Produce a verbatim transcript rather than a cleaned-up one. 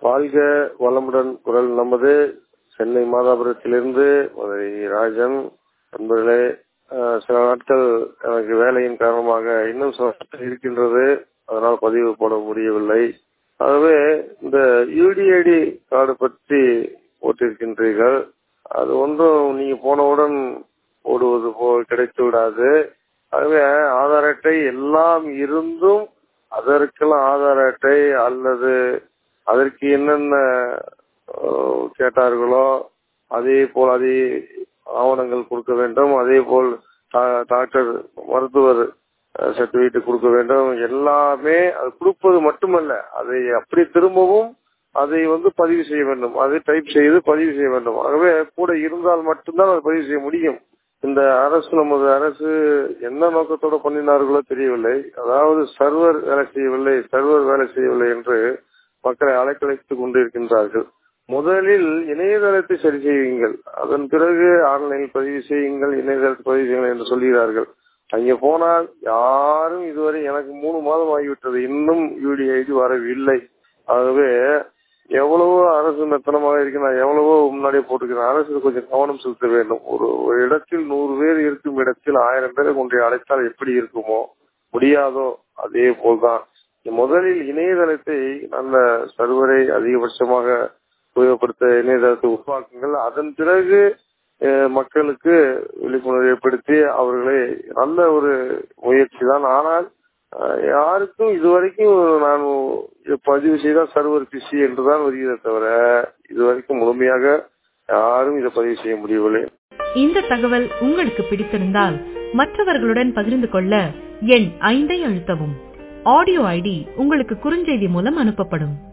வாழ்க வளமுடன். குரல் நமது. சென்னை மாதாபுரத்திலிருந்து மதுரை ராஜன். நண்பர்களே, சில நாட்கள் எனக்கு வேலையின் காரணமாக இன்னும் சில நாட்கள் இருக்கின்றது, அதனால் பதிவு போட முடியவில்லை. ஆகவே இந்த யூடிஐடி கார்டு பற்றி போட்டிருக்கின்றீர்கள். அது ஒன்றும் நீங்க போனவுடன் போடுவது போல் கிடைத்து விடாது. ஆகவே ஆதார் அட்டை எல்லாம் இருந்தும் அதற்கெல்லாம் ஆதார் அட்டை அல்லது அதற்கு என்னென்ன கேட்டார்களோ அதே போல் அதே ஆவணங்கள் கொடுக்க வேண்டும். அதே போல் டாக்டர் மருத்துவர் சர்டிபிகேட் கொடுக்க வேண்டும். எல்லாமே அது கொடுப்பது மட்டுமல்ல, அதை அப்படி திரும்பவும் அதை வந்து பதிவு செய்ய வேண்டும். அதை டைப் செய்து பதிவு செய்ய வேண்டும். ஆகவே கூட இருந்தால் மட்டும்தான் அதை பதிவு செய்ய முடியும். இந்த அரசு, நமது அரசு என்ன நோக்கத்தோட பண்ணினார்களோ தெரியவில்லை. அதாவது சர்வர் வேலை செய்யவில்லை, சர்வர் வேலை செய்யவில்லை என்று மக்களை அலைக்கழித்துக் கொண்டிருக்கின்றார்கள். முதலில் இணையதளத்தை சரி செய்யுங்கள், அதன் பிறகு ஆன்லைனில் பதிவு செய்யுங்கள், இணையதளத்தை பதிவு செய்யுங்கள் என்று சொல்கிறார்கள். அங்கே போனால் யாரும் இதுவரை, எனக்கு மூணு மாதம் ஆகிவிட்டது, இன்னும் யூடிஐடி வரவில்லை. ஆகவே எவ்வளவோ அரசு மெத்தனமாக இருக்கு, நான் எவ்வளவோ முன்னாடியே போட்டுக்கிறேன். அரசு கொஞ்சம் கவனம் செலுத்த வேண்டும். ஒரு ஒரு இடத்தில் நூறு பேர் இருக்கும் இடத்தில் ஆயிரம் பேரை கொண்டு அழைத்தால் எப்படி இருக்குமோ, முடியாதோ அதே போல்தான். முதலில் இணையதளத்தை, நல்ல சர்வரை அதிகபட்சமாக உபயோகப்படுத்த இணையதளத்தை உருவாக்குங்கள். அதன் பிறகு மக்களுக்கு விழிப்புணர்வு ஏற்படுத்தி அவர்களை, நல்ல ஒரு முயற்சி தான். ஆனால் யாருக்கும் இதுவரைக்கும் நான் பதிவு செய்தால் சர்வர் பிசி என்றுதான் வருகிறதே தவிர இதுவரைக்கும் முழுமையாக யாரும் இதை பதிவு செய்ய முடியவில்லை. இந்த தகவல் உங்களுக்கு பிடித்திருந்தால் மற்றவர்களுடன் பகிர்ந்து கொள்ள எண் ஐந்தை அழுத்தவும். ஆடியோ ஐடி உங்களுக்கு குறுஞ்செய்தி மூலம் அனுப்பப்படும்.